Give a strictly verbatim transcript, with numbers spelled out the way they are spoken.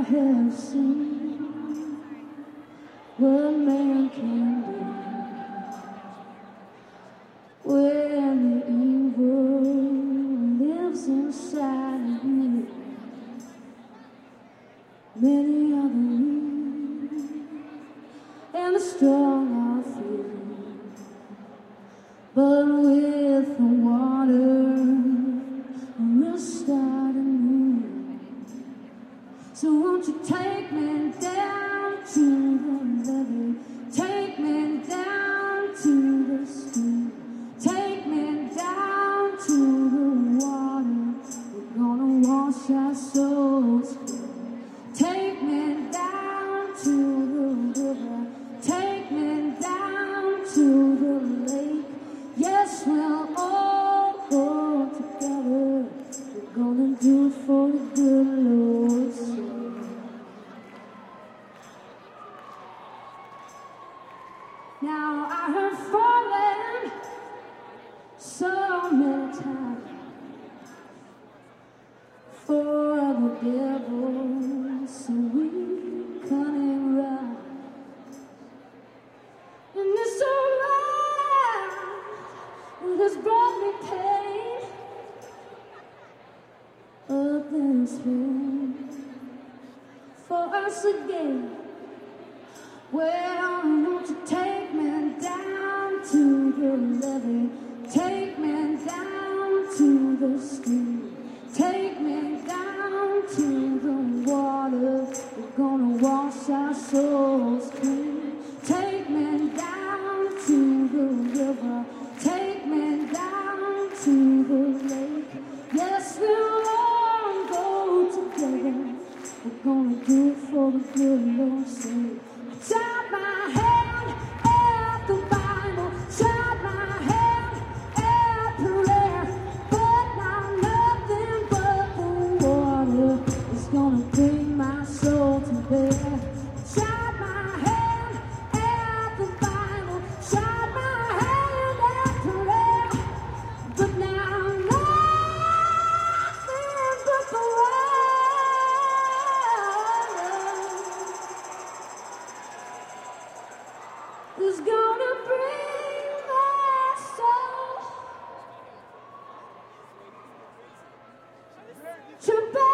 have seen what man can do when the evil lives inside of you. Many are the weak and the strong are few, but with the water we'll start anew. So won't you take me down to the levee, take me down to the stream, take me down to the water. We're gonna wash our souls clean. Take me down to the river, take me down to the lake. Yes, we'll all go together. We're gonna do it for the good Lord's sake. Now I have fallen so many times for the devil's sweet cunning ride, and this old life has brought me pain. But there's hope for us again. Well, won't you take me down to the levee, take me down to the stream, take me down to the water. We're gonna wash our souls clean. Take me down to the river, take me down to the lake. Yes, we'll all go together. We're gonna do it for the good Lord's sake. Shut my hand at the Bible, shut my hand at prayer, but now nothing but the water is gonna bring my soul to bear. Shut my hand at the Bible, shut my hand at prayer, but now nothing but the water is gonna bring my soul to bear.